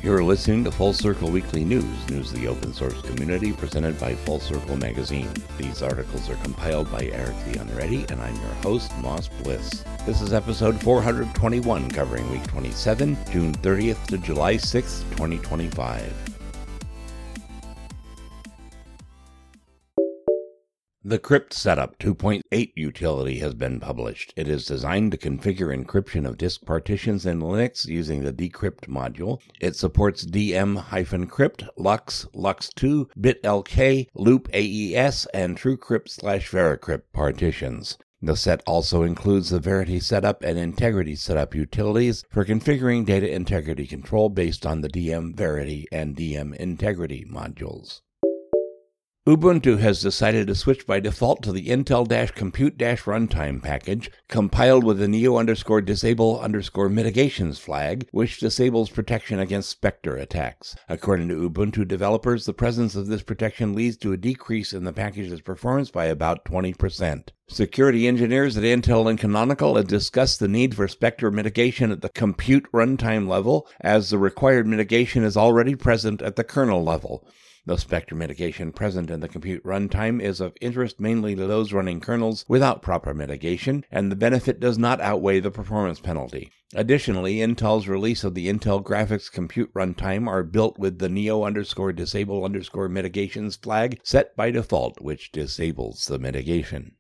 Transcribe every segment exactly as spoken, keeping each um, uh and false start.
You're listening to Full Circle Weekly News, news of the open source community presented by Full Circle Magazine. These articles are compiled by Eric the Unready, and I'm your host, Moss Bliss. This is episode four hundred twenty-one, covering week twenty-seven, June thirtieth to July sixth, twenty twenty-five. The Crypt Setup two point eight utility has been published. It is designed to configure encryption of disk partitions in Linux using the Decrypt module. It supports D M-Crypt, Lux, Lux two, BitLK, Loop A E S, and TrueCrypt slash VeraCrypt partitions. The set also includes the Verity Setup and Integrity Setup utilities for configuring data integrity control based on the D M Verity and D M Integrity modules. Ubuntu has decided to switch by default to the Intel-Compute-Runtime package, compiled with the neo underscore disable underscore mitigations flag, which disables protection against Spectre attacks. According to Ubuntu developers, the presence of this protection leads to a decrease in the package's performance by about twenty percent. Security engineers at Intel and Canonical have discussed the need for Spectre mitigation at the compute runtime level, as the required mitigation is already present at the kernel level. The Spectre mitigation present in the compute runtime is of interest mainly to those running kernels without proper mitigation, and the benefit does not outweigh the performance penalty. Additionally, Intel's release of the Intel Graphics Compute Runtime are built with the neo underscore disable underscore mitigations flag set by default, which disables the mitigation.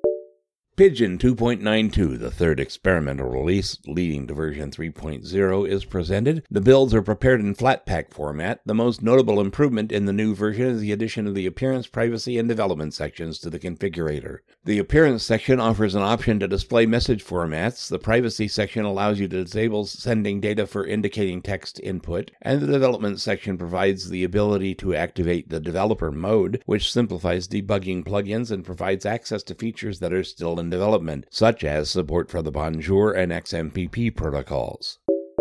Pidgin two point ninety-two, the third experimental release leading to version three point oh, is presented. The builds are prepared in Flatpak format. The most notable improvement in the new version is the addition of the Appearance, Privacy, and Development sections to the configurator. The Appearance section offers an option to display message formats. The Privacy section allows you to disable sending data for indicating text input, and the Development section provides the ability to activate the Developer mode, which simplifies debugging plugins and provides access to features that are still in development, such as support for the Bonjour and X M P P protocols.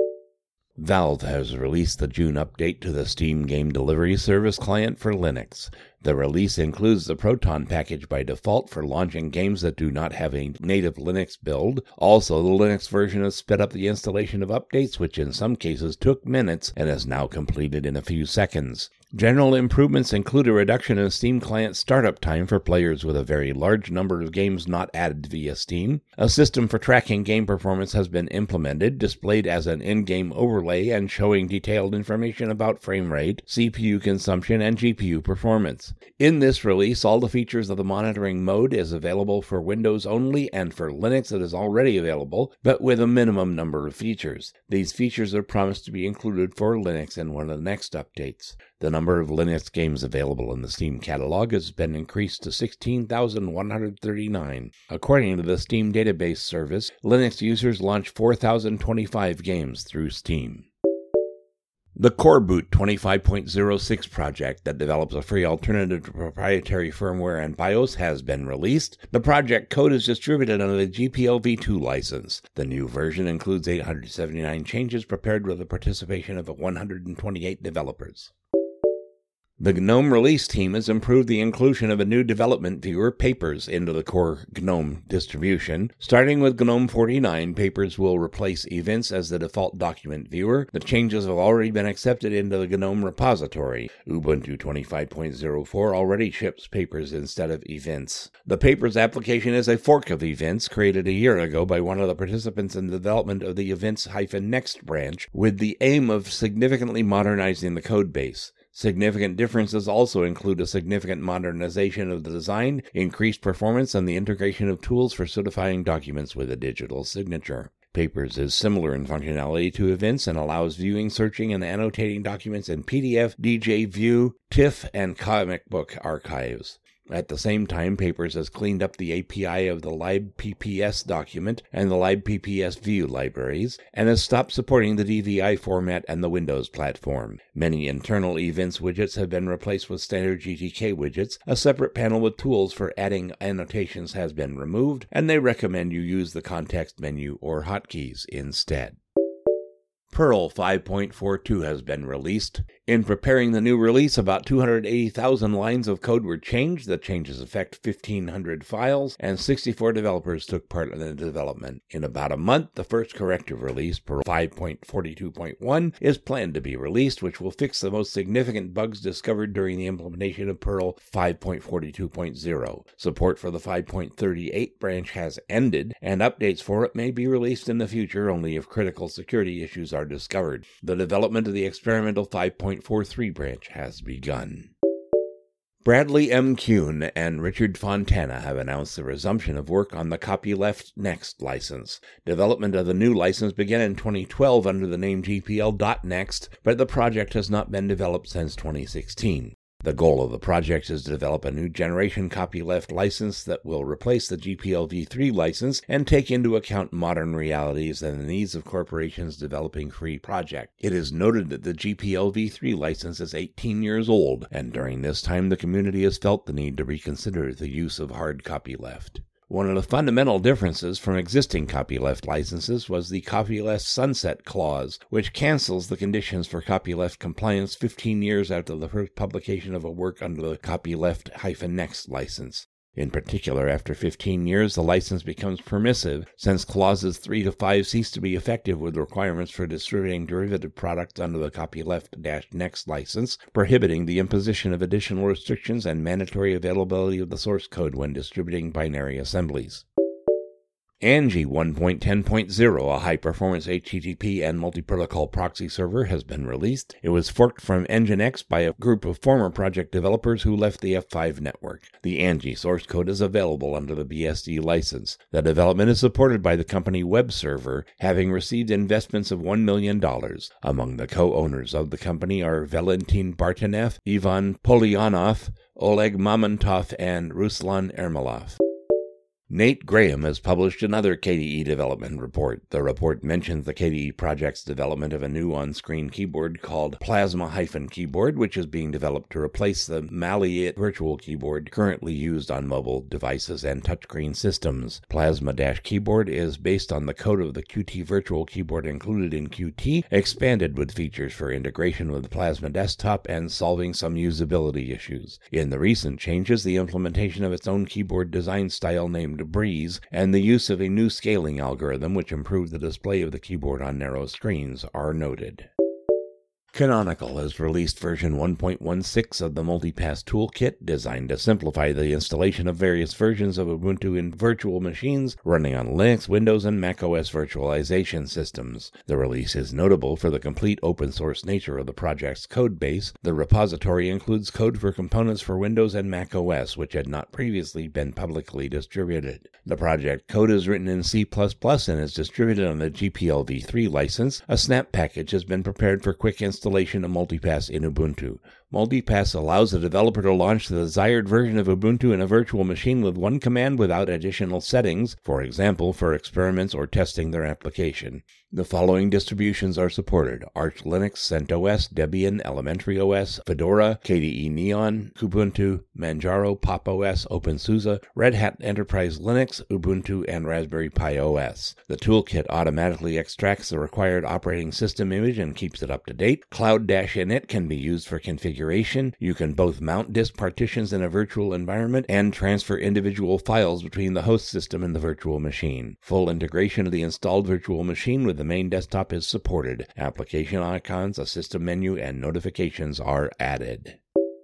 Valve has released the June update to the Steam Game Delivery Service client for Linux. The release includes the Proton package by default for launching games that do not have a native Linux build. Also, the Linux version has sped up the installation of updates, which in some cases took minutes and is now completed in a few seconds. General improvements include a reduction in Steam client startup time for players with a very large number of games not added via Steam. A system for tracking game performance has been implemented, displayed as an in-game overlay and showing detailed information about frame rate, C P U consumption, and G P U performance. In this release, all the features of the monitoring mode is available for Windows only, and for Linux it is already available, but with a minimum number of features. These features are promised to be included for Linux in one of the next updates. The number of Linux games available in the Steam catalog has been increased to sixteen thousand one hundred thirty-nine. According to the Steam database service, Linux users launch four thousand twenty-five games through Steam. The Coreboot twenty-five point oh six project that develops a free alternative to proprietary firmware and BIOS has been released. The project code is distributed under the G P L v two license. The new version includes eight hundred seventy-nine changes prepared with the participation of one hundred twenty-eight developers. The GNOME release team has improved the inclusion of a new development viewer, Papers, into the core GNOME distribution. Starting with GNOME forty-nine, Papers will replace events as the default document viewer. The changes have already been accepted into the GNOME repository. Ubuntu twenty-five point oh four already ships Papers instead of events. The Papers application is a fork of events created a year ago by one of the participants in the development of the Events-Next branch, with the aim of significantly modernizing the codebase. Significant differences also include a significant modernization of the design, increased performance, and the integration of tools for certifying documents with a digital signature. Papers is similar in functionality to Events and allows viewing, searching, and annotating documents in P D F, D J View, TIFF, and comic book archives. At the same time, Papers has cleaned up the A P I of the libpps document and the libpps view libraries, and has stopped supporting the D V I format and the Windows platform. Many internal events widgets have been replaced with standard G T K widgets. A separate panel with tools for adding annotations has been removed, and they recommend you use the context menu or hotkeys instead. Perl five point forty-two has been released. In preparing the new release, about two hundred eighty thousand lines of code were changed. The changes affect fifteen hundred files, and sixty-four developers took part in the development. In about a month, the first corrective release, Perl five point forty-two point one, is planned to be released, which will fix the most significant bugs discovered during the implementation of Perl five point forty-two point zero. Support for the five point thirty-eight branch has ended, and updates for it may be released in the future only if critical security issues are discovered. The development of the experimental five point forty-three branch has begun. Bradley M. Kuhn and Richard Fontana have announced the resumption of work on the Copyleft Next license. Development of the new license began in twenty twelve under the name G P L dot next, but the project has not been developed since twenty sixteen. The goal of the project is to develop a new generation copyleft license that will replace the G P L v three license and take into account modern realities and the needs of corporations developing free projects. It is noted that the G P L v three license is eighteen years old, and during this time the community has felt the need to reconsider the use of hard copyleft. One of the fundamental differences from existing copyleft licenses was the copyleft sunset clause, which cancels the conditions for copyleft compliance fifteen years after the first publication of a work under the Copyleft-Next license. In particular, after fifteen years, the license becomes permissive, since clauses three to five cease to be effective with requirements for distributing derivative products under the Copyleft-Next license, prohibiting the imposition of additional restrictions and mandatory availability of the source code when distributing binary assemblies. Angie one point ten point zero, a high-performance H T T P and multi-protocol proxy server, has been released. It was forked from Nginx by a group of former project developers who left the F five network. The Angie source code is available under the B S D license. The development is supported by the company WebServer, having received investments of one million dollars. Among the co-owners of the company are Valentin Bartanev, Ivan Polyanov, Oleg Mamontov, and Ruslan Ermolov. Nate Graham has published another K D E development report. The report mentions the K D E project's development of a new on-screen keyboard called Plasma-Keyboard, which is being developed to replace the Mali virtual keyboard currently used on mobile devices and touchscreen systems. Plasma-Keyboard is based on the code of the Qt virtual keyboard included in Qt, expanded with features for integration with Plasma Desktop and solving some usability issues. In the recent changes, the implementation of its own keyboard design style named Breeze, and the use of a new scaling algorithm which improved the display of the keyboard on narrow screens are noted. Canonical has released version one point sixteen of the Multipass Toolkit, designed to simplify the installation of various versions of Ubuntu in virtual machines running on Linux, Windows, and macOS virtualization systems. The release is notable for the complete open-source nature of the project's code base. The repository includes code for components for Windows and macOS, which had not previously been publicly distributed. The project code is written in C plus plus and is distributed on the G P L v three license. A snap package has been prepared for quick installation Installation of Multipass in Ubuntu. Multipass allows the developer to launch the desired version of Ubuntu in a virtual machine with one command without additional settings, for example, for experiments or testing their application. The following distributions are supported: Arch Linux, CentOS, Debian, Elementary O S, Fedora, K D E Neon, Kubuntu, Manjaro, Pop! O S, OpenSUSE, Red Hat Enterprise Linux, Ubuntu, and Raspberry Pi O S. The toolkit automatically extracts the required operating system image and keeps it up to date. Cloud-init can be used for configuration. You can both mount disk partitions in a virtual environment and transfer individual files between the host system and the virtual machine. Full integration of the installed virtual machine with the main desktop is supported. Application icons, a system menu, and notifications are added.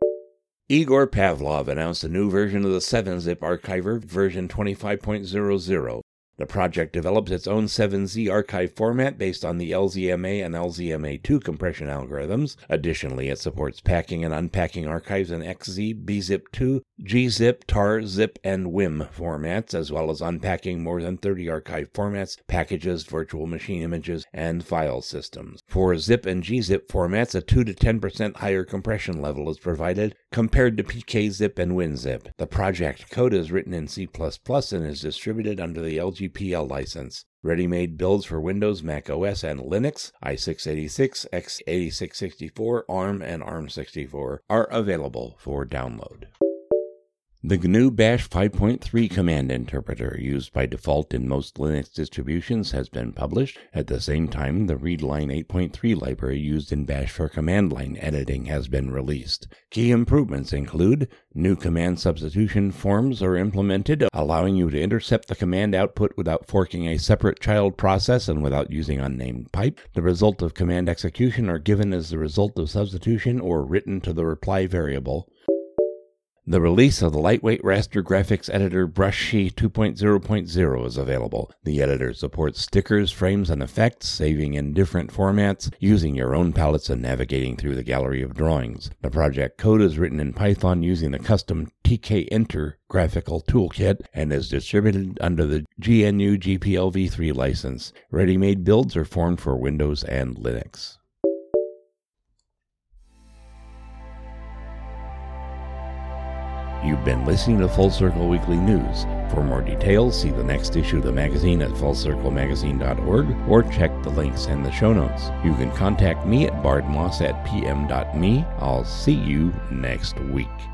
Igor Pavlov announced a new version of the seven zip archiver, version twenty-five point zero zero. The project develops its own seven Z archive format based on the L Z M A and L Z M A two compression algorithms. Additionally, it supports packing and unpacking archives in X Z, B zip two, G zip, tar, zip, and W I M formats, as well as unpacking more than thirty archive formats, packages, virtual machine images, and file systems. For zip and G zip formats, a two to ten percent higher compression level is provided compared to P K zip and WinZip. The project code is written in C plus plus and is distributed under the L G P L license. Ready-made builds for Windows, Mac O S, and Linux, i six eighty-six, x eighty-six sixty-four, ARM, and ARM sixty-four are available for download. The G N U Bash five point three command interpreter, used by default in most Linux distributions, has been published. At the same time, the readline eight point three library used in Bash for command line editing has been released. Key improvements include new command substitution forms are implemented, allowing you to intercept the command output without forking a separate child process and without using unnamed pipe. The result of command execution are given as the result of substitution or written to the reply variable. The release of the lightweight raster graphics editor Brushy two point oh point oh is available. The editor supports stickers, frames, and effects, saving in different formats, using your own palettes and navigating through the gallery of drawings. The project code is written in Python using the custom tkenter graphical toolkit and is distributed under the G N U G P L v three license. Ready-made builds are formed for Windows and Linux. You've been listening to Full Circle Weekly News. For more details, see the next issue of the magazine at full circle magazine dot org or check the links in the show notes. You can contact me at bardmoss at p m dot me. I'll see you next week.